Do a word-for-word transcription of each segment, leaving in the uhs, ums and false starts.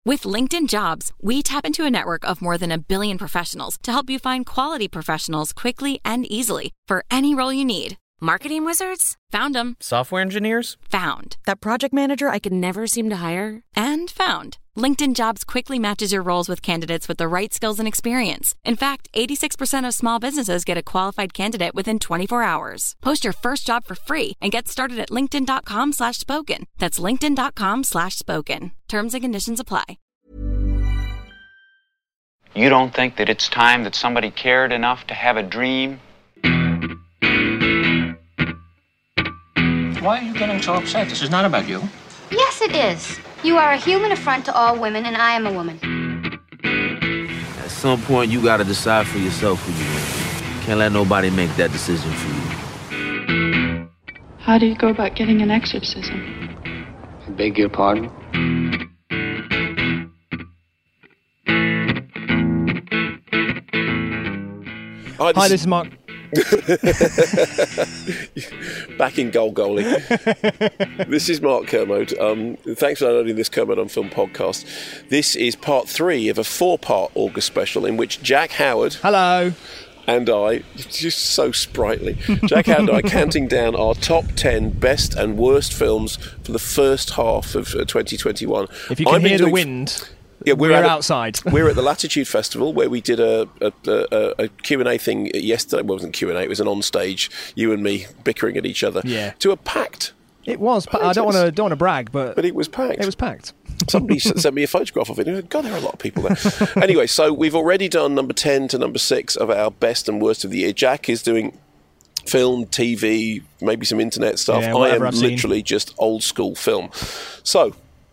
With LinkedIn Jobs, we tap into a network of more than a billion professionals to help you find quality professionals quickly and easily for any role you need. Marketing wizards? Found them. Software engineers? Found. That project manager I could never seem to hire? And found. LinkedIn Jobs quickly matches your roles with candidates with the right skills and experience. In fact, eighty-six percent of small businesses get a qualified candidate within twenty-four hours. Post your first job for free and get started at linkedin.com slash spoken. That's linkedin.com slash spoken. Terms and conditions apply. You don't think that it's time that somebody cared enough to have a dream? Why are you getting so upset? This is not about you. Yes, it is. You are a human affront to all women, and I am a woman. At some point, you gotta decide for yourself who you are. Can't let nobody make that decision for you. How do you go about getting an exorcism? I beg your pardon? Hi, this, Hi, this is Mark. Back in goal goaling. This is Mark Kermode. Um, thanks for downloading this Kermode on Film podcast. This is part three of a four-part August special in which Jack Howard... Hello. And I, just so sprightly, Jack Howard and I counting down our top ten best and worst films for the first half of uh, twenty twenty-one. If you can I've been hear the doing... wind... Yeah, we're, we're at a, outside. We're at the Latitude Festival where we did a, a, a, a Q and A thing yesterday. Well, it wasn't Q and A, it was an on-stage, you and me bickering at each other. Yeah. To a packed. It was. I don't want to don't want to brag, but... But it was packed. It was packed. Somebody sent me a photograph of it. God, there are a lot of people there. Anyway, so we've already done number ten to number six of our best and worst of the year. Jack is doing film, T V, maybe some internet stuff. Yeah, I am I've literally seen. just old school film. So...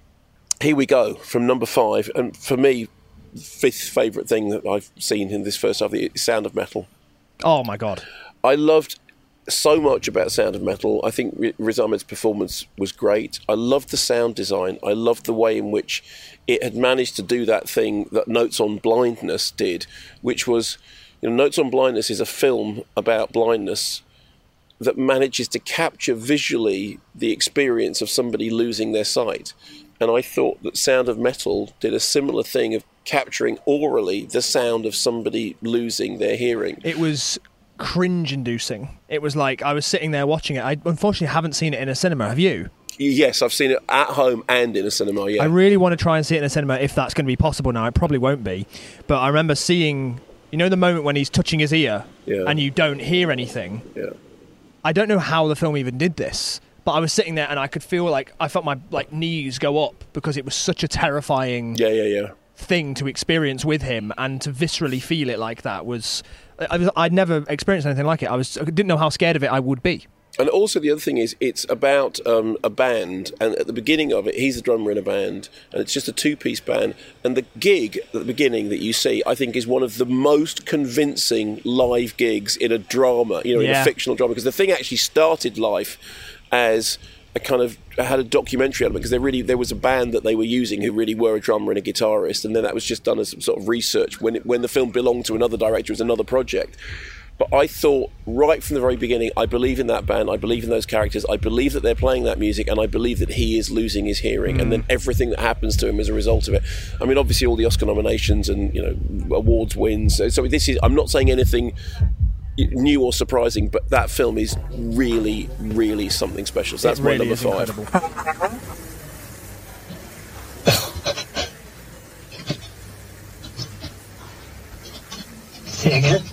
here we go, from number five, and for me, fifth favourite thing that I've seen in this first half of the year is Sound of Metal. Oh, my God. I loved so much about Sound of Metal. I think Riz Ahmed's performance was great. I loved the sound design. I loved the way in which it had managed to do that thing that Notes on Blindness did, which was, you know, Notes on Blindness is a film about blindness that manages to capture visually the experience of somebody losing their sight. And I thought that Sound of Metal did a similar thing of capturing orally the sound of somebody losing their hearing. It was cringe-inducing. It was like I was sitting there watching it. I unfortunately haven't seen it in a cinema. Have you? Yes, I've seen it at home and in a cinema, yeah. I really want to try and see it in a cinema if that's going to be possible now. It probably won't be. But I remember seeing, you know, the moment when he's touching his ear yeah. and you don't hear anything. Yeah. I don't know how the film even did this. But I was sitting there and I could feel like I felt my like knees go up because it was such a terrifying yeah, yeah, yeah. thing to experience with him, and to viscerally feel it like that was, I was I'd never experienced anything like it. I was I didn't know how scared of it I would be. And also the other thing is it's about um, a band, and at the beginning of it he's the drummer in a band, and it's just a two-piece band, and the gig at the beginning that you see I think is one of the most convincing live gigs in a drama, you know, yeah. in a fictional drama, because the thing actually started life as a kind of had a documentary element, because there really there was a band that they were using who really were a drummer and a guitarist, and then that was just done as some sort of research when it, when the film belonged to another director. It was another project. But I thought right from the very beginning, I believe in that band, I believe in those characters, I believe that they're playing that music, and I believe that he is losing his hearing, mm. and then everything that happens to him as a result of it. I mean, obviously all the Oscar nominations and, you know, awards wins. So, so this is, I'm not saying anything new or surprising, but that film is really, really something special. So that's it really my number five. Incredible. Say again?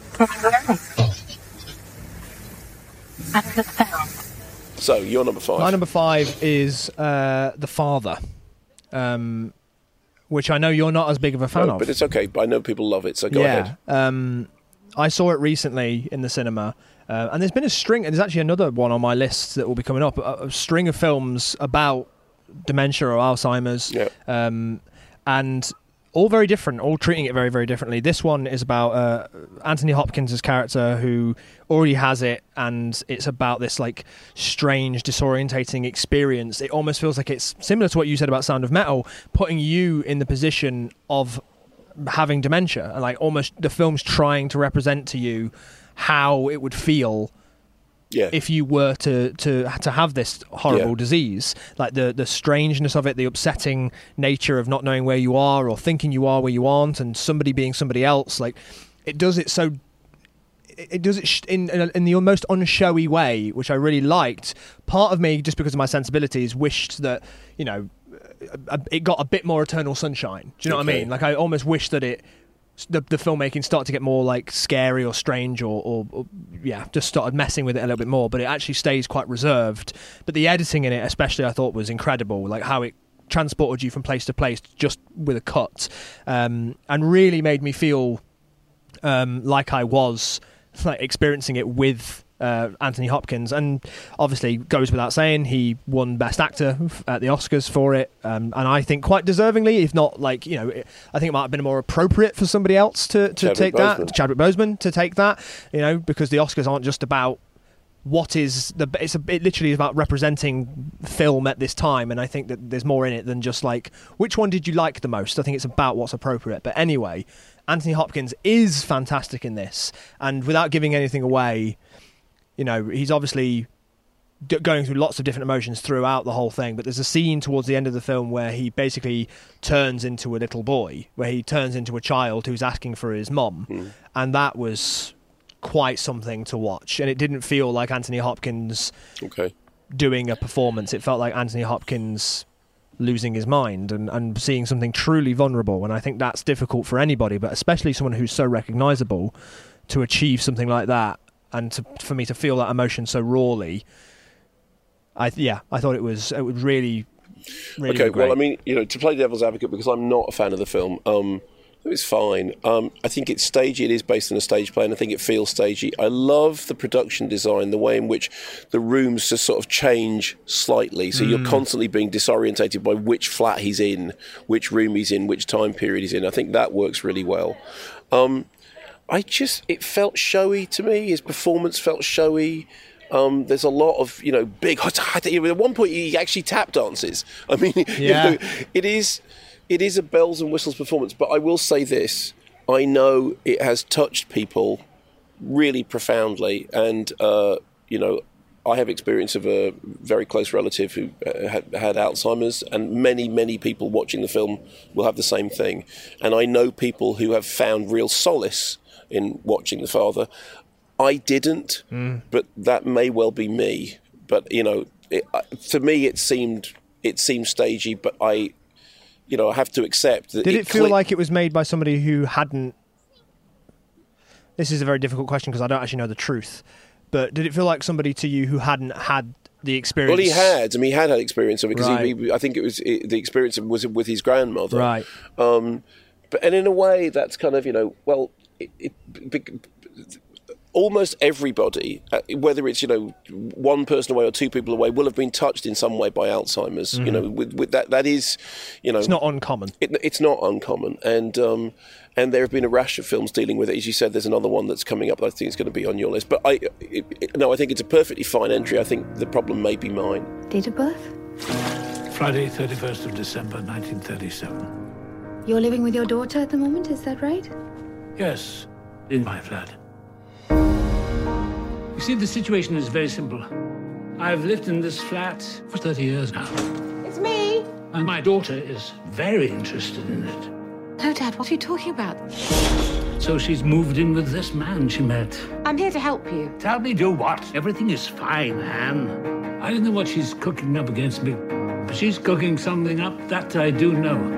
So, your number five. My number five is uh, The Father, um, which I know you're not as big of a fan no, of. But it's okay. I know people love it, so go yeah. ahead. Um, I saw it recently in the cinema, uh, and there's been a string, and there's actually another one on my list that will be coming up, a, a string of films about dementia or Alzheimer's, yeah. um, and all very different, all treating it very, very differently. This one is about uh, Anthony Hopkins' character who already has it, and it's about this like strange, disorientating experience. It almost feels like it's similar to what you said about Sound of Metal, putting you in the position of having dementia, and like almost the film's trying to represent to you how it would feel Yeah. if you were to, to to have this horrible Yeah. disease, like the the strangeness of it, the upsetting nature of not knowing where you are or thinking you are where you aren't, and somebody being somebody else. Like, it does it so. It does it sh- in in the most unshowy way, which I really liked. Part of me, just because of my sensibilities, wished that, you know, it got a bit more Eternal Sunshine. Do you know Okay. what I mean? Like, I almost wish that it. The, the filmmaking started to get more like scary or strange or, or, or yeah just started messing with it a little bit more, but it actually stays quite reserved. But the editing in it especially I thought was incredible, like how it transported you from place to place just with a cut, um, and really made me feel um, like I was like experiencing it with Uh, Anthony Hopkins. And obviously goes without saying, he won Best Actor at the Oscars for it, um, and I think quite deservingly, if not like, you know, it, I think it might have been more appropriate for somebody else to, to Chadwick take Boseman. that, Chadwick Boseman to take that, you know, because the Oscars aren't just about what is the, it's a, it literally is about representing film at this time, and I think that there's more in it than just like, which one did you like the most? I think it's about what's appropriate. But anyway, Anthony Hopkins is fantastic in this, and without giving anything away, you know, he's obviously d- going through lots of different emotions throughout the whole thing, but there's a scene towards the end of the film where he basically turns into a little boy, where he turns into a child who's asking for his mum, Mm. and that was quite something to watch. And it didn't feel like Anthony Hopkins Okay. doing a performance. It felt like Anthony Hopkins losing his mind and, and seeing something truly vulnerable, and I think that's difficult for anybody, but especially someone who's so recognisable, to achieve something like that. And to, for me to feel that emotion so rawly, I yeah, I thought it was it was really, really Okay, great. well, I mean, you know, to play devil's advocate, because I'm not a fan of the film, um, it's fine. Um, I think it's stagey. It is based on a stage play, and I think it feels stagey. I love the production design, the way in which the rooms just sort of change slightly. So mm. you're constantly being disorientated by which flat he's in, which room he's in, which time period he's in. I think that works really well. Um, I just, it felt showy to me. His performance felt showy. Um, there's a lot of, you know, big... At one point, he actually tap dances. I mean, yeah. you know, it is, it is a bells and whistles performance. But I will say this. I know it has touched people really profoundly. And, uh, you know, I have experience of a very close relative who had, had Alzheimer's, and many, many people watching the film will have the same thing. And I know people who have found real solace in watching The Father. I didn't, mm. but that may well be me. But, you know, it, to me it seemed it seemed stagey, but I, you know, I have to accept that. Did it, it feel cli- like it was made by somebody who hadn't... This is a very difficult question because I don't actually know the truth. But did it feel like somebody to you who hadn't had the experience? Well, he had. I mean, he had had experience of it because right. he, he, I think it was it, the experience was with his grandmother. Right. Um, but and in a way, that's kind of, you know, well, it, it, almost everybody, uh, whether it's, you know, one person away or two people away, will have been touched in some way by Alzheimer's. Mm-hmm. You know, with, with that, that is, you know, it's not uncommon. It, it's not uncommon, and um, and there have been a rash of films dealing with it. As you said, there's another one that's coming up that I think is going to be on your list. But I, it, it, no, I think it's a perfectly fine entry. I think the problem may be mine. Date of birth? Friday, thirty-first of December, nineteen thirty-seven. You're living with your daughter at the moment, is that right? Yes, in my flat. You see, the situation is very simple. I've lived in this flat for thirty years now. It's me. And my daughter is very interested in it. No, Dad, what are you talking about? So she's moved in with this man she met. I'm here to help you. Tell me, do what? Everything is fine, Anne. I don't know what she's cooking up against me, but she's cooking something up, that I do know.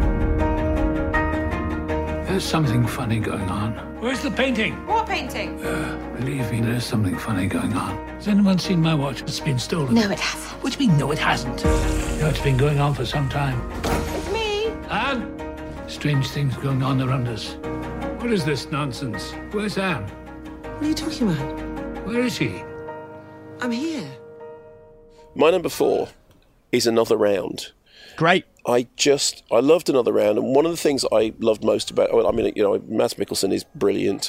There's something funny going on. Where's the painting? What painting? Uh, believe me, there's something funny going on. Has anyone seen my watch? It's been stolen. No, it hasn't. What do you mean, no, it hasn't? You know, it's been going on for some time. It's me. Anne! Strange things going on around us. What is this nonsense? Where's Anne? What are you talking about? Where is she? I'm here. My number four is Another Round. Great. I just, I loved Another Round, and one of the things I loved most about, well, I mean, you know, Mads Mikkelsen is brilliant.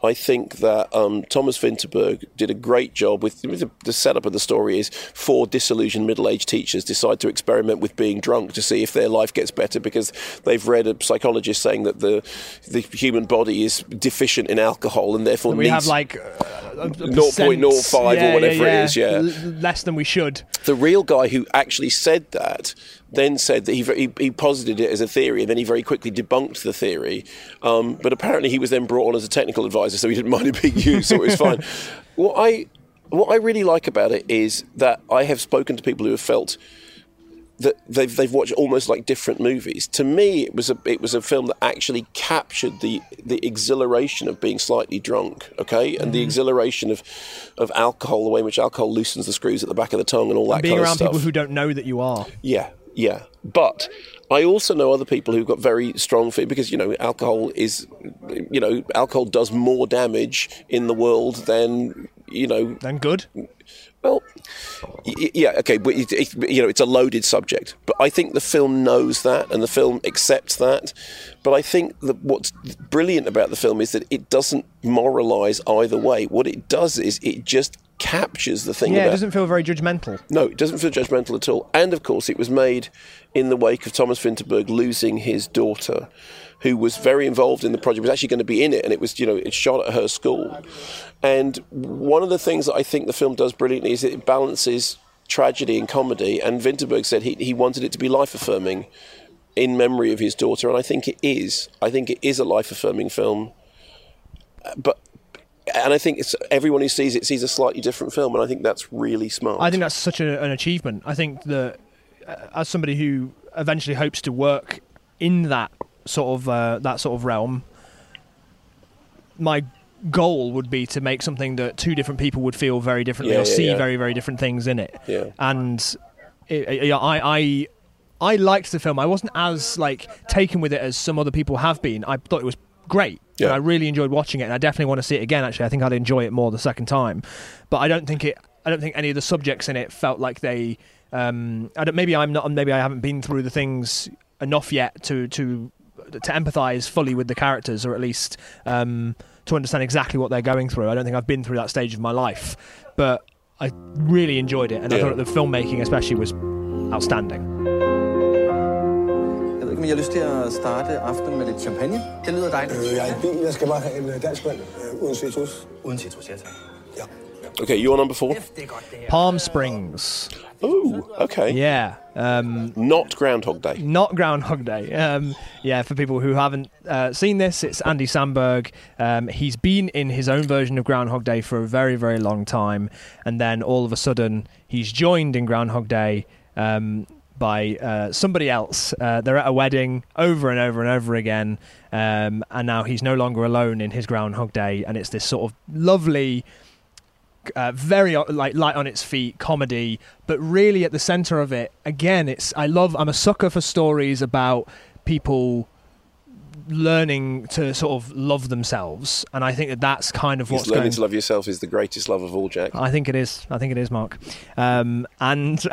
I think that um, Thomas Vinterberg did a great job with the, the setup of the story is four disillusioned middle-aged teachers decide to experiment with being drunk to see if their life gets better because they've read a psychologist saying that the the human body is deficient in alcohol and therefore and we needs have like zero point zero five yeah, or whatever yeah, yeah. it is. Yeah, L- less than we should. The real guy who actually said that then said that he, he he posited it as a theory and then he very quickly debunked the theory. Um, but apparently he was then brought on as a technical advisor, so he didn't mind it being used, so it was fine. What I what I really like about it is that I have spoken to people who have felt that they've they've watched almost like different movies. To me, it was a it was a film that actually captured the the exhilaration of being slightly drunk, okay, and mm. the exhilaration of of alcohol, the way in which alcohol loosens the screws at the back of the tongue, and all that and being kind of around stuff. people who don't know that you are. Yeah, yeah, but I also know other people who've got very strong fear because, you know, alcohol is, you know, alcohol does more damage in the world than, you know... Than good? Well, yeah, okay, but it, it, you know, it's a loaded subject. But I think the film knows that and the film accepts that. But I think that what's brilliant about the film is that it doesn't moralise either way. What it does is it just captures the thing yeah, about... it doesn't feel very judgmental. No, it doesn't feel judgmental at all. And, of course, it was made in the wake of Thomas Vinterberg losing his daughter, who was very involved in the project, was actually going to be in it, and it was, you know, it's shot at her school. And one of the things that I think the film does brilliantly is it balances tragedy and comedy, and Vinterberg said he, he wanted it to be life-affirming in memory of his daughter, and I think it is. I think it is a life-affirming film. But... And I think it's, everyone who sees it sees a slightly different film, and I think that's really smart. I think that's such a, an achievement. I think that uh, as somebody who eventually hopes to work in that sort of uh, that sort of realm, my goal would be to make something that two different people would feel very differently yeah, or yeah, see yeah. very, very different things in it. Yeah. And it, it, yeah, I, I I liked the film. I wasn't as like taken with it as some other people have been. I thought it was great. Yeah. And I really enjoyed watching it, and I definitely want to see it again. Actually, I think I'd enjoy it more the second time. But I don't think it. I don't think any of the subjects in it felt like they. Um, I don't, maybe I'm not. Maybe I haven't been through the things enough yet to to to empathise fully with the characters, or at least um, to understand exactly what they're going through. I don't think I've been through that stage of my life, but I really enjoyed it, and yeah. I thought the filmmaking, especially, was outstanding. Men jeg har lyst til at starte aftenen med lidt champagne. Det lyder dejligt. Øh, jeg er i bil. Jeg skal bare have en dansk mand øh, uden citrus. Uden citrus, ja tak. Ja. Okay, you're number four? Palm Springs. Ooh, okay. Yeah. Um, not Groundhog Day. Not Groundhog Day. Um, yeah, for people who haven't uh, seen this, it's Andy Samberg. Um, he's been in his own version of Groundhog Day for a very, very long time. And then all of a sudden, he's joined in Groundhog Day um, by uh, somebody else. Uh, they're at a wedding over and over and over again. Um, and now he's no longer alone in his Groundhog Day. And it's this sort of lovely... Uh, very like light on its feet comedy, but really at the center of it, again, it's I love I'm a sucker for stories about people learning to sort of love themselves, and I think that that's kind of what's learning going... to love yourself is the greatest love of all, Jack. I think it is. I think it is, Mark. Um, and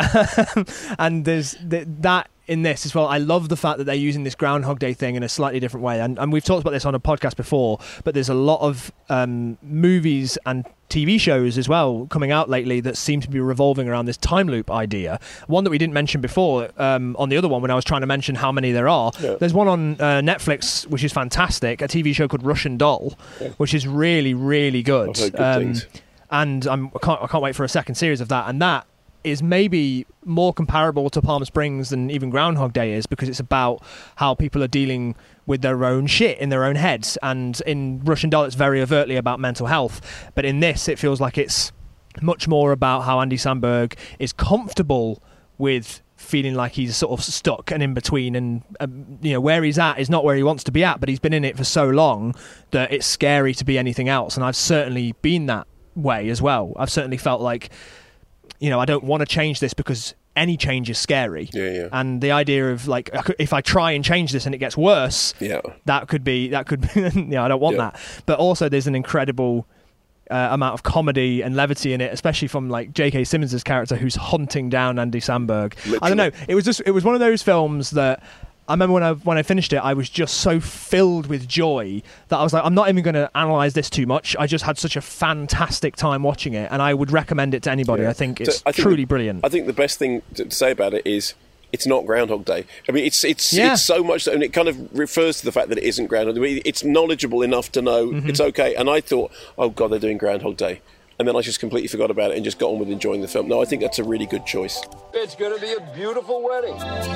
and there's th- that in this as well. I love the fact that they're using this Groundhog Day thing in a slightly different way, and, and we've talked about this on a podcast before, but there's a lot of um, movies and T V shows as well coming out lately that seem to be revolving around this time loop idea. One that we didn't mention before um, on the other one when I was trying to mention how many there are. Yeah. There's one on uh, Netflix which is fantastic, a T V show called Russian Doll, yeah. which is really, really good. I've heard good um, things. And I'm, I, can't, I can't wait for a second series of that. And that is maybe more comparable to Palm Springs than even Groundhog Day is, because it's about how people are dealing with their own shit in their own heads. And in Russian Doll, it's very overtly about mental health. But in this, it feels like it's much more about how Andy Samberg is comfortable with feeling like he's sort of stuck and in between, and um, you know, where he's at is not where he wants to be at, but he's been in it for so long that it's scary to be anything else. And I've certainly been that way as well. I've certainly felt like, you know, I don't want to change this because any change is scary. Yeah, yeah. And the idea of like, if I try and change this and it gets worse, yeah, that could be, that could be, you know, I don't want yeah. that. But also there's an incredible uh, amount of comedy and levity in it, especially from like J K Simmons' character who's hunting down Andy Samberg. Literally. I don't know. It was just, it was one of those films that I remember when I when I finished it, I was just so filled with joy that I was like, I'm not even going to analyse this too much. I just had such a fantastic time watching it, and I would recommend it to anybody. Yeah. I think it's so I think truly the, brilliant. I think the best thing to say about it is it's not Groundhog Day. I mean, it's it's Yeah. it's so much, and it kind of refers to the fact that it isn't Groundhog Day. I mean, it's knowledgeable enough to know Mm-hmm. it's okay. And I thought, oh God, they're doing Groundhog Day. And then I just completely forgot about it and just got on with enjoying the film. No, I think that's a really good choice. It's going to be a beautiful wedding.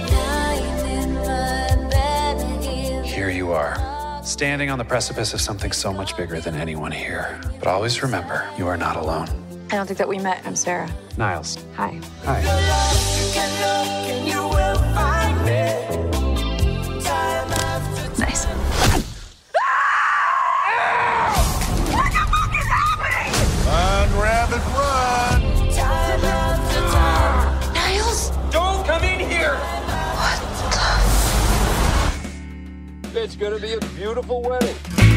Here you are, standing on the precipice of something so much bigger than anyone here. But always remember, you are not alone. I don't think that we met. I'm Sarah. Niles. Hi. Hi. Nice. Run, rabbit, run! Niles? Don't come in here! What the? It's going to be a beautiful wedding.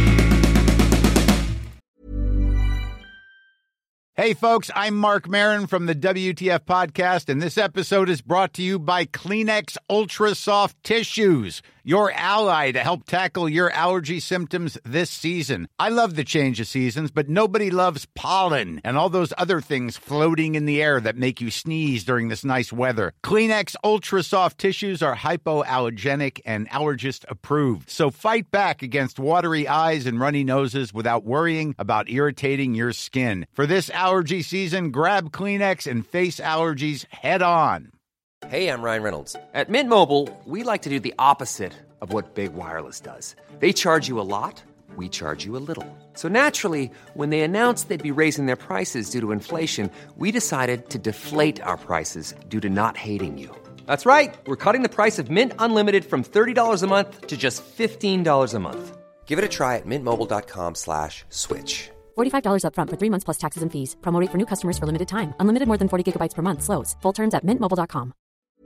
Hey, folks, I'm Mark Maron from the W T F Podcast, and this episode is brought to you by Kleenex Ultra Soft Tissues, your ally to help tackle your allergy symptoms this season. I love the change of seasons, but nobody loves pollen and all those other things floating in the air that make you sneeze during this nice weather. Kleenex Ultra Soft Tissues are hypoallergenic and allergist approved, so fight back against watery eyes and runny noses without worrying about irritating your skin. For this allergy season, grab Kleenex and face allergies head on. Hey, I'm Ryan Reynolds. At Mint Mobile, we like to do the opposite of what Big Wireless does. They charge you a lot, we charge you a little. So naturally, when they announced they'd be raising their prices due to inflation, we decided to deflate our prices due to not hating you. That's right. We're cutting the price of Mint Unlimited from thirty dollars a month to just fifteen dollars a month. Give it a try at mintmobile.com slash switch. forty-five dollars up front for three months plus taxes and fees. Promo rate for new customers for limited time. Unlimited more than forty gigabytes per month. Slows full terms at mint mobile dot com.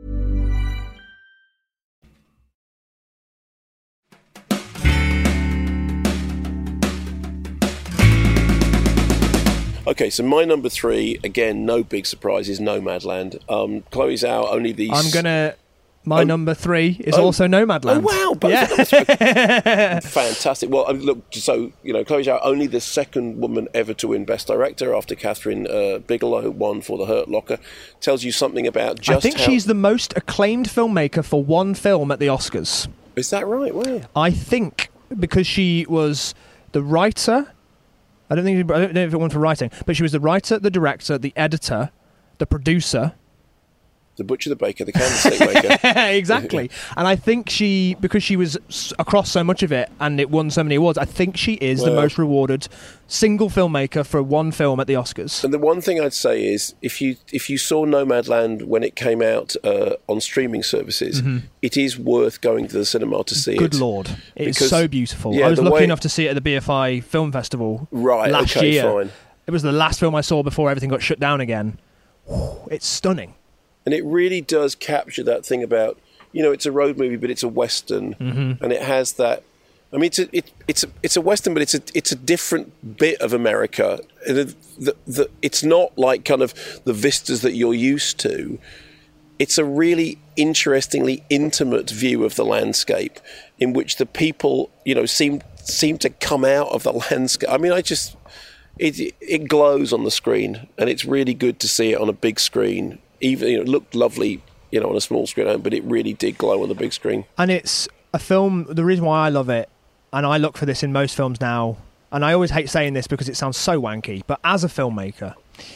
Okay, so my number three, again, no big surprises, Nomadland. Um, Chloe Zhao, only the... I'm going to... My Oh. number three is Oh. also Nomadland. Oh, wow. Both Yeah. of them. Fantastic. Well, I mean, look, so, you know, Chloe Zhao, only the second woman ever to win Best Director after Catherine uh, Bigelow won for The Hurt Locker. Tells you something about just I think how... she's the most acclaimed filmmaker for one film at the Oscars. Is that right? Wow. I think because she was the writer... I don't think I don't know if it won for writing, but she was the writer, the director, the editor, the producer... The butcher, the baker, the candlestick maker. Exactly. And I think she, because she was s- across so much of it and it won so many awards, I think she is the Well- most rewarded single filmmaker for one film at the Oscars. And the one thing I'd say is, if you if you saw Nomadland when it came out uh, on streaming services, Mhm. it is worth going to the cinema to see Good it. Lord. It's Because- so beautiful. yeah, I was the lucky way- enough to see it at the B F I Film Festival Right, last okay, year. fine. It was the last film I saw before everything got shut down again. Whew, it's stunning. And it really does capture that thing about, you know, it's a road movie, but it's a Western. Mhm. And it has that... I mean, it's a, it, it's a, it's a Western, but it's a, it's a different bit of America. And it- the, the, it's not like kind of the vistas that you're used to. It's a really interestingly intimate view of the landscape in which the people, you know, seem seem to come out of the landscape. I mean, I just... It, it glows on the screen, and it's really good to see it on a big screen. Even, you know, it looked lovely, you know, on a small screen, but it really did glow on the big screen. And it's a film, the reason why I love it, and I look for this in most films now, and I always hate saying this because it sounds so wanky, but as a filmmaker,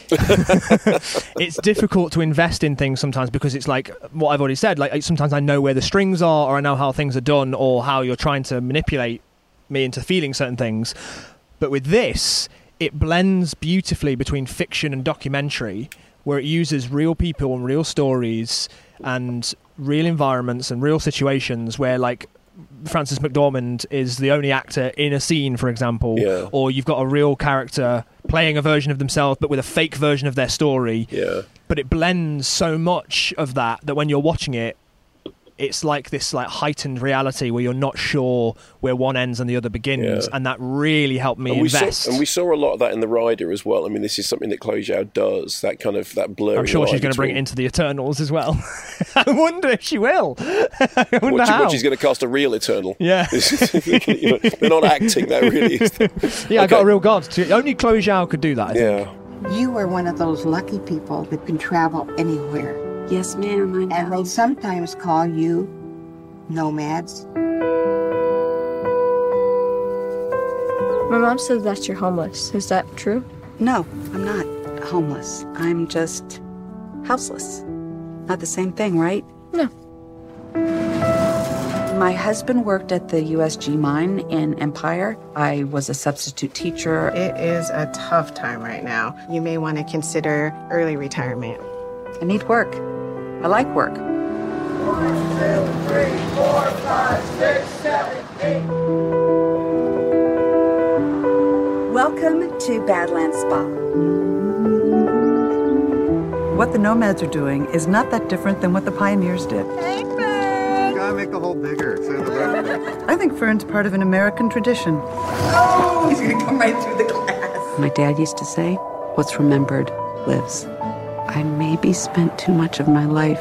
it's difficult to invest in things sometimes because it's like what I've already said, like sometimes I know where the strings are, or I know how things are done, or how you're trying to manipulate me into feeling certain things. But with this, it blends beautifully between fiction and documentary, where it uses real people and real stories and real environments and real situations where, like, Frances McDormand is the only actor in a scene, for example, Yeah. or you've got a real character playing a version of themselves but with a fake version of their story. Yeah. But it blends so much of that that when you're watching it, it's like this like heightened reality where you're not sure where one ends and the other begins, Yeah. and that really helped me and we invest. Saw, and we saw a lot of that in The Rider as well. I mean, this is something that Chloe Zhao does, that kind of that blurring. I'm sure she's going to bring it into the Eternals as well. I wonder if she will. I wonder what, how. What, she's going to cast a real Eternal. Yeah. You know, they're not acting, that really is. Yeah, I Okay. got a real god. To, only Chloe Zhao could do that, I Yeah. think. You are one of those lucky people that can travel anywhere. Yes, ma'am, I know. And they sometimes call you nomads. My mom says that you're homeless. Is that true? No, I'm not homeless. I'm just houseless. Not the same thing, right? No. My husband worked at the U S G mine in Empire. I was a substitute teacher. It is a tough time right now. You may want to consider early retirement. I need work. I like work. One, two, three, four, five, six, seven, eight. Welcome to Badlands Spa. What the Nomads are doing is not that different than what the Pioneers did. Gotta make the hole bigger. So the I think Fern's part of an American tradition. Oh, he's gonna come right through the glass. My dad used to say, what's remembered lives. I maybe spent too much of my life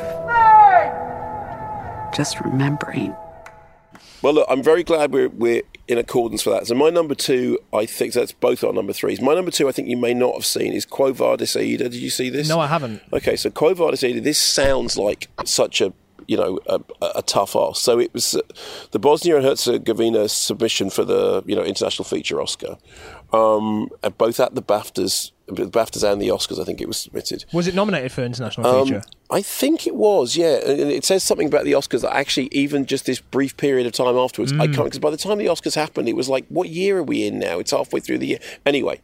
just remembering. Well, look, I'm very glad we're we're in accordance for that. So my number two, I think that's both our number threes. My number two, I think you may not have seen, is Quo Vadis Aida. Did you see this? No, I haven't. Okay, so Quo Vadis Aida. This sounds like such a you know a, a tough ask. So it was uh, the Bosnia and Herzegovina submission for the you know International Feature Oscar, um, and both at the BAFTAs. The BAFTAs and the Oscars, I think it was submitted. Was it nominated for International Um, Feature? I think it was, yeah. And it says something about the Oscars that actually, even just this brief period of time afterwards, I Mm. can't, because by the time the Oscars happened, it was like, what year are we in now? It's halfway through the year. Anyway,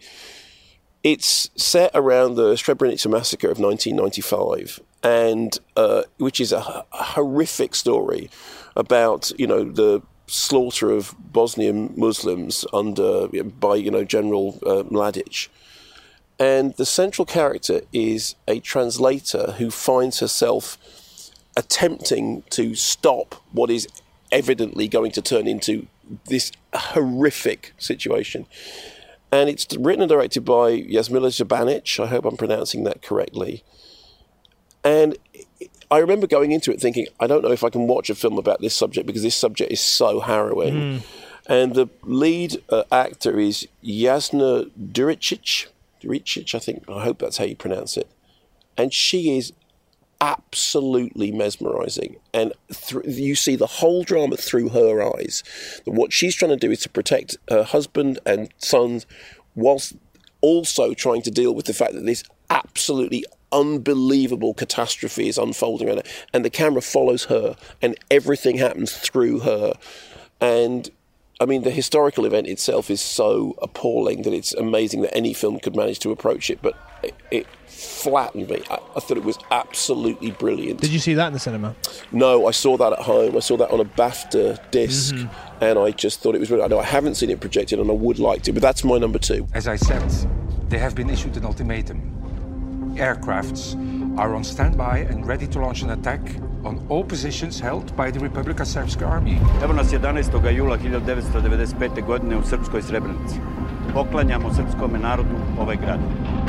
it's set around the Srebrenica massacre of nineteen ninety-five, and uh, which is a, a horrific story about, you know, the slaughter of Bosnian Muslims under by, you know, General uh, Mladic. And the central character is a translator who finds herself attempting to stop what is evidently going to turn into this horrific situation. And it's written and directed by Jasmila Jabanic. I hope I'm pronouncing that correctly. And I remember going into it thinking, I don't know if I can watch a film about this subject because this subject is so harrowing. Mm. And the lead uh, actor is Jasna Duricic. Duricic, I think. I hope that's how you pronounce it. And she is absolutely mesmerising. And th- you see the whole drama through her eyes. What she's trying to do is to protect her husband and son whilst also trying to deal with the fact that this absolutely unbelievable catastrophe is unfolding around her. And the camera follows her and everything happens through her. And I mean, the historical event itself is so appalling that it's amazing that any film could manage to approach it, but it, it flattened me. I, I thought it was absolutely brilliant. Did you see that in the cinema? No, I saw that at home. I saw that on a BAFTA disc, Mm-hmm. and I just thought it was brilliant. I know I haven't seen it projected, and I would like to, but that's my number two. As I said, they have been issued an ultimatum. Aircrafts are on standby and ready to launch an attack on all positions held by the Republika Srpska army. Evo nas jedanaestog jula hiljadu devetsto devedeset pete. godine u srpskoj Srebrenici. Poklanjamo srpskom narodu ovaj grad.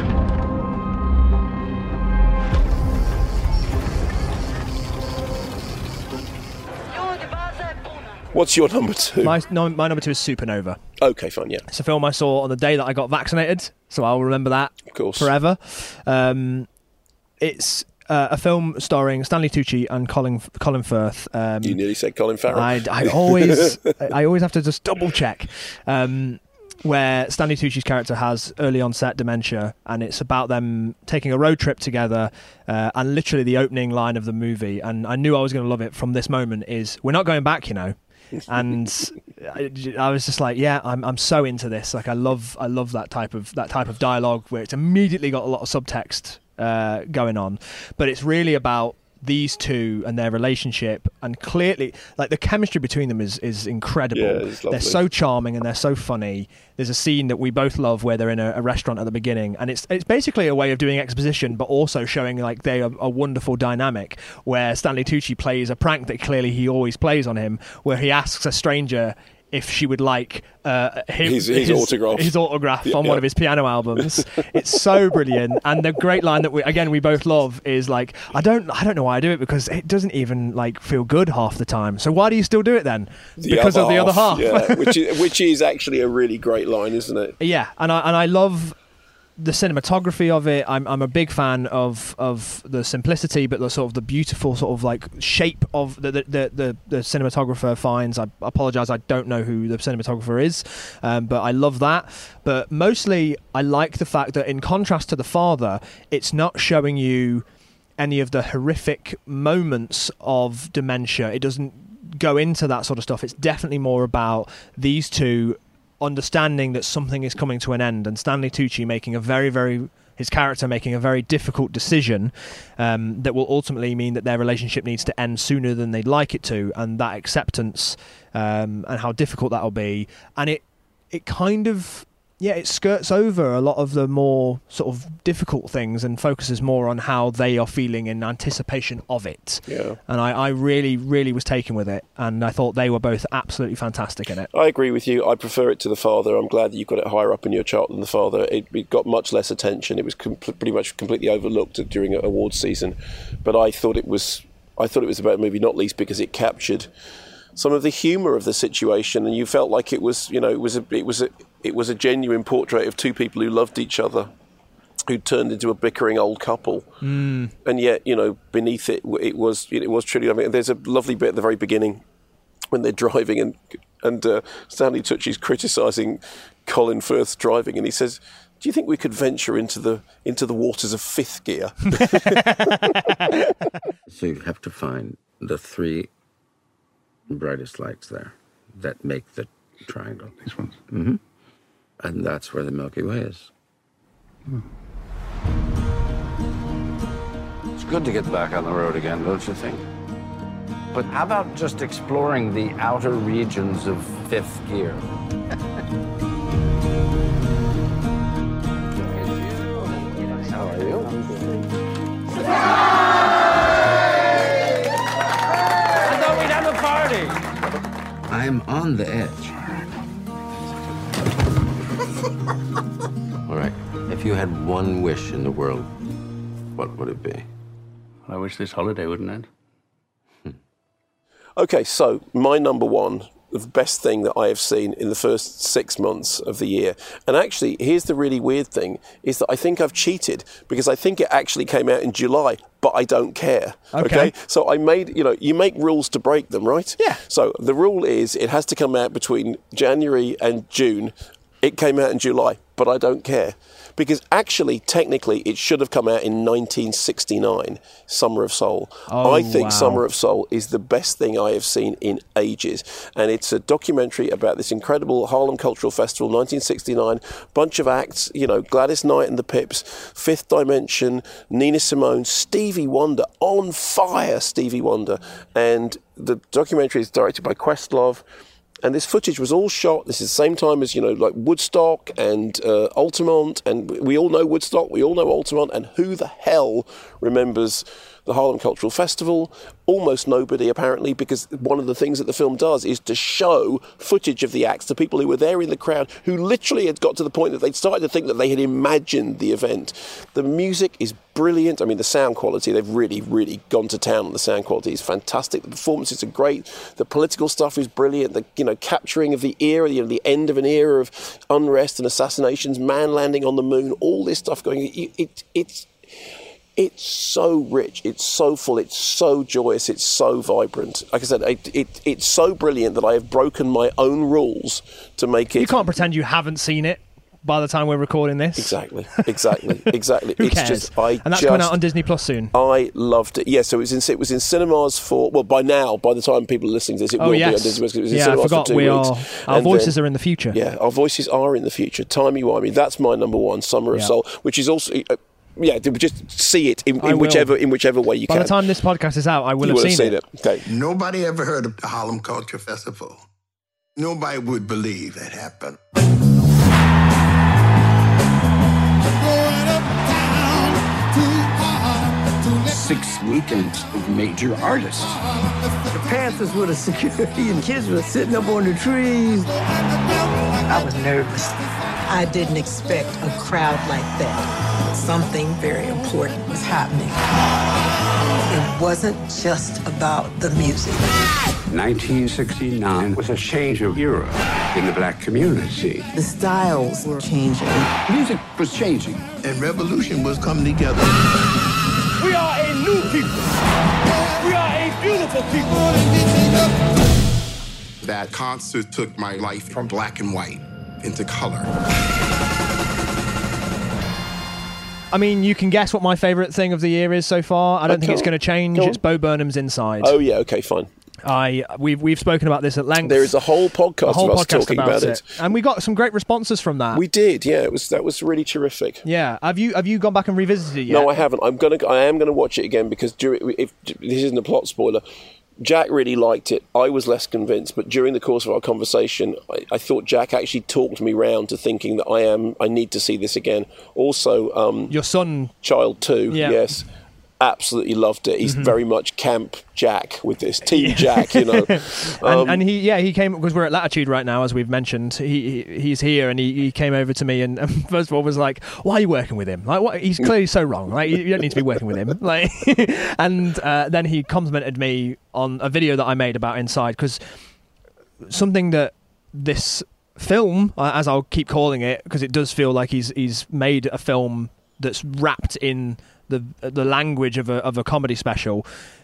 What's your number two? My, no, my number two is Supernova. Okay, fine, yeah. It's a film I saw on the day that I got vaccinated, so I'll remember that of course. forever. Um, it's uh, a film starring Stanley Tucci and Colin Colin Firth. Um, you nearly said Colin Farrell. I, I always, I always have to just double check. Um, where Stanley Tucci's character has early onset dementia, and it's about them taking a road trip together, uh, and literally the opening line of the movie, and I knew I was going to love it from this moment, is, we're not going back, you know. And I, I was just like, yeah, I'm I'm so into this. Like, I love I love that type of that type of dialogue where it's immediately got a lot of subtext uh, going on, but it's really about these two and their relationship, and clearly, like, the chemistry between them is is incredible. Yeah, it's lovely. They're so charming and they're so funny. There's a scene that we both love where they're in a, a restaurant at the beginning, and it's it's basically a way of doing exposition, but also showing like they are a wonderful dynamic. Where Stanley Tucci plays a prank that clearly he always plays on him, where he asks a stranger if she would like uh, him, his, his, his autograph, his autograph on yeah. one of his piano albums. It's so brilliant, and the great line that we again we both love is like, I don't, I don't know why I do it, because it doesn't even like feel good half the time. So why do you still do it then? The because of the other half, yeah, which is which is actually a really great line, isn't it? Yeah, and I and I love the cinematography of it. I'm I'm a big fan of of the simplicity, but the sort of the beautiful sort of like shape of the the the, the, the cinematographer finds. I apologise, I don't know who the cinematographer is, um, but I love that. But mostly, I like the fact that in contrast to The Father, it's not showing you any of the horrific moments of dementia. It doesn't go into that sort of stuff. It's definitely more about these two understanding that something is coming to an end, and Stanley Tucci making a very, very his character making a very difficult decision um, that will ultimately mean that their relationship needs to end sooner than they'd like it to, and that acceptance um, and how difficult that'll be, and it it kind of yeah it skirts over a lot of the more sort of difficult things and focuses more on how they are feeling in anticipation of it. Yeah. And I, I really, really was taken with it, and I thought they were both absolutely fantastic in it. I agree with you. I prefer it to The Father. I'm glad that you got it higher up in your chart than The Father. It, it got much less attention. It was com- pretty much completely overlooked during awards season, but I thought it was I thought it was a better movie, not least because it captured some of the humour of the situation, and you felt like it was, you know, it was a, it was a, it was a genuine portrait of two people who loved each other, who turned into a bickering old couple, mm. and yet, you know, beneath it, it was it was truly. I mean, there's a lovely bit at the very beginning when they're driving, and and uh, Stanley Tucci's criticising Colin Firth's driving, and he says, "Do you think we could venture into the into the waters of fifth gear?" So you have to find the three brightest lights there that make the triangle. These ones? Mm-hmm. And that's where the Milky Way is. Hmm. It's good to get back on the road again, don't you think? But how about just exploring the outer regions of fifth gear? How are you? I thought we'd have a party. I'm on the edge. All right. If you had one wish in the world, what would it be? I wish this holiday wouldn't end. Okay, so my number one, the best thing that I have seen in the first six months of the year. And actually, here's the really weird thing, is that I think I've cheated, because I think it actually came out in July, but I don't care. Okay. Okay? So I made, you know, you make rules to break them, right? Yeah. So the rule is it has to come out between January and June. It came out in July, but I don't care. Because actually, technically, it should have come out in nineteen sixty-nine, Summer of Soul. Oh, I think wow. Summer of Soul is the best thing I have seen in ages. And it's a documentary about this incredible Harlem Cultural Festival, nineteen sixty-nine, bunch of acts, you know, Gladys Knight and the Pips, Fifth Dimension, Nina Simone, Stevie Wonder, on fire Stevie Wonder. And the documentary is directed by Questlove. And this footage was all shot. This is the same time as, you know, like Woodstock and uh, Altamont. And we all know Woodstock, we all know Altamont. And who the hell remembers the Harlem Cultural Festival? Almost nobody, apparently, because one of the things that the film does is to show footage of the acts to people who were there in the crowd, who literally had got to the point that they'd started to think that they had imagined the event. The music is brilliant. I mean, the sound quality, they've really, really gone to town on the sound quality. It's fantastic. The performances are great. The political stuff is brilliant. The, you know, capturing of the era, you know, the end of an era of unrest and assassinations, man landing on the moon, all this stuff going. It, it, it's It's so rich, it's so full, it's so joyous, it's so vibrant. Like I said, it, it, it's so brilliant that I have broken my own rules to make it... You can't pretend you haven't seen it by the time we're recording this. Exactly, exactly, exactly. Who it's cares? Just, I and that's just, coming out on Disney Plus soon. I loved it. Yeah, so it was, in, it was in cinemas for... Well, by now, by the time people are listening to this, it oh, will yes. be on Disney Plus. It was in yeah, cinemas I forgot for two we weeks. are... Our And voices then, are in the future. Yeah, our voices are in the future. Timey-wimey. That's my number one, Summer of yeah. Soul, which is also... Uh, yeah, to just see it in, I in will. whichever in whichever way you By can. the time this podcast is out, I will you have will seen, have it. seen it. Okay. Nobody ever heard of the Harlem Culture Festival. Nobody would believe it happened. Six weekends of major artists. The Panthers were the security and kids were sitting up on the trees. I was nervous. I didn't expect a crowd like that. Something very important was happening. It wasn't just about the music. nineteen sixty-nine was a change of era in the black community. The styles were changing. Music was changing. And revolution was coming together. We are a new people. We are a beautiful people. That concert took my life from black and white into color. I mean, you can guess what my favourite thing of the year is so far. I don't I think it's can't- going to change. go on. It's Bo Burnham's Inside. Oh yeah, okay, fine. I we've we've spoken about this at length. There is a whole podcast a whole of us podcast talking about, about it. it. and we got some great responses from that. We did, yeah. It was that was really terrific. yeah, have you have you gone back and revisited it yet? No, I haven't. I'm gonna. I am gonna watch it again because during, if this isn't a plot spoiler, Jack really liked it. I was less convinced, but during the course of our conversation, I, I thought Jack actually talked me round to thinking that I am. I need to see this again. Also, um, your son, Child Two, Yeah. yes, absolutely loved it. He's Mhm. very much Camp Jack with this Team Jack, you know. Um, and, and he, yeah, he came because we're at Latitude right now, as we've mentioned. He, he he's here, and he, he came over to me, and, and first of all was like, "Why are you working with him? Like, what? He's clearly so wrong. Like, you, you don't need to be working with him." Like, and uh, then he complimented me on a video that I made about Inside, because something that this film, uh, as I'll keep calling it, because it does feel like he's he's made a film that's wrapped in the the language of a of a comedy special.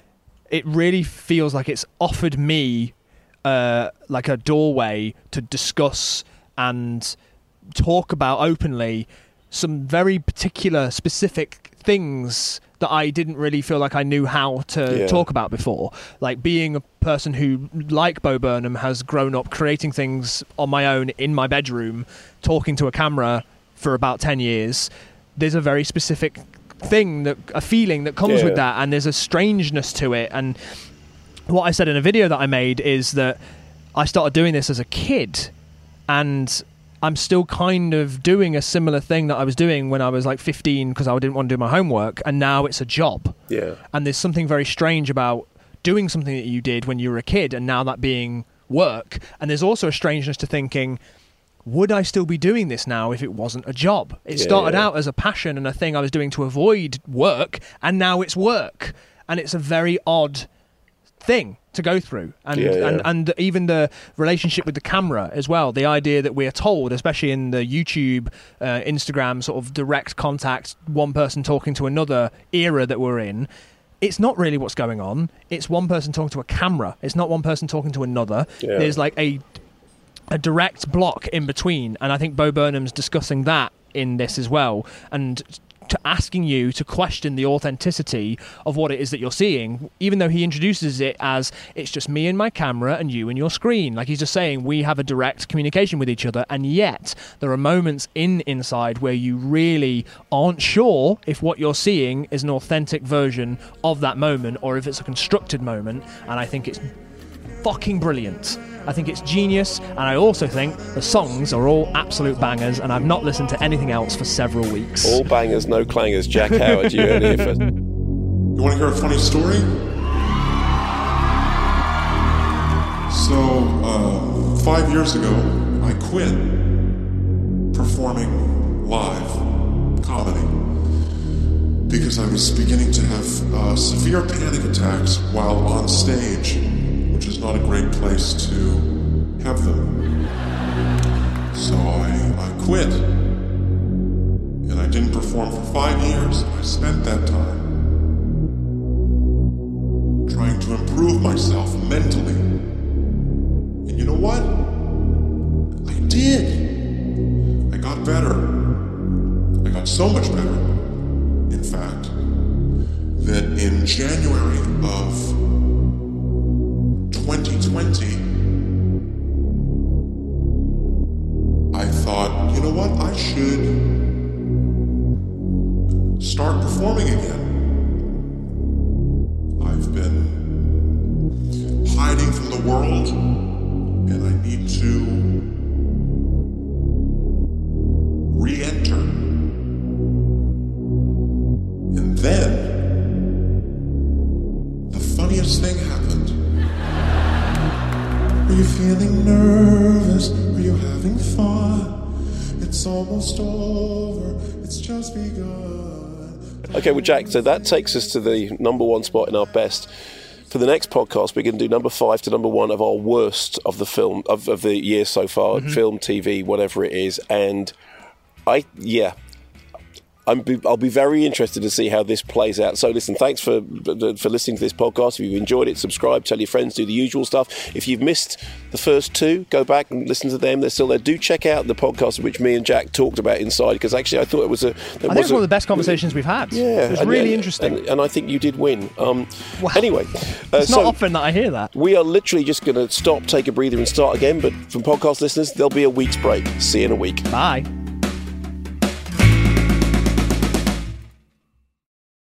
It really feels like it's offered me uh, like a doorway to discuss and talk about openly some very particular, specific things that I didn't really feel like I knew how to Yeah. talk about before. Like being a person who, like Bo Burnham, has grown up creating things on my own in my bedroom, talking to a camera for about ten years. There's a very specific thing, that a feeling that comes Yeah. with that, and there's a strangeness to it. And what I said in a video that I made is that I started doing this as a kid, and I'm still kind of doing a similar thing that I was doing when I was like fifteen, because I didn't want to do my homework, and now it's a job. Yeah. And there's something very strange about doing something that you did when you were a kid and now that being work. And there's also a strangeness to thinking, would I still be doing this now if it wasn't a job? It Yeah, started yeah. out as a passion and a thing I was doing to avoid work, and now it's work. And it's a very odd thing to go through. And, Yeah, yeah. and and even the relationship with the camera as well. The idea that we are told, especially in the YouTube, uh, Instagram sort of direct contact, one person talking to another era that we're in, it's not really what's going on. It's one person talking to a camera. It's not one person talking to another. Yeah. There's like a a direct block in between, and I think Bo Burnham's discussing that in this as well, and to asking you to question the authenticity of what it is that you're seeing, even though he introduces it as it's just me and my camera and you and your screen. Like, he's just saying we have a direct communication with each other, and yet there are moments in Inside where you really aren't sure if what you're seeing is an authentic version of that moment or if it's a constructed moment. And I think it's fucking brilliant. I think it's genius, and I also think the songs are all absolute bangers, and I've not listened to anything else for several weeks. All bangers, no clangers. Jack Howard, you heard it here first. You want to hear a funny story? So, uh, five years ago, I quit performing live comedy because I was beginning to have uh, severe panic attacks while on stage, which is not a great place to have them. So I, I quit. And I didn't perform for five years. I spent that time trying to improve myself mentally. And you know what? I did. I got better. I got so much better, in fact, that in January of twenty twenty, I thought, you know what, I should start performing again. I've been hiding from the world, and I need to re-enter. And then, the funniest thing happened. Are you feeling nervous? Are you having fun? It's almost over. It's just begun. Okay, well, Jack, so that takes us to the number one spot in our best. For the next podcast, we're going to do number five to number one of our worst of the film, of, of the year so far, mm-hmm. film, T V, whatever it is. And I, yeah... I'm be, I'll be very interested to see how this plays out. So listen, thanks for for listening to this podcast. If you've enjoyed it, subscribe, tell your friends, do the usual stuff. If you've missed the first two, go back and listen to them. They're still there. Do check out the podcast which me and Jack talked about inside, because actually I thought it was a... I think it was one of the best conversations we've had. Yeah. It was and, really and, interesting. And, and I think you did win. Um, wow. Anyway. Uh, it's so not often that I hear that. We are literally just going to stop, take a breather and start again. But from podcast listeners, there'll be a week's break. See you in a week. Bye.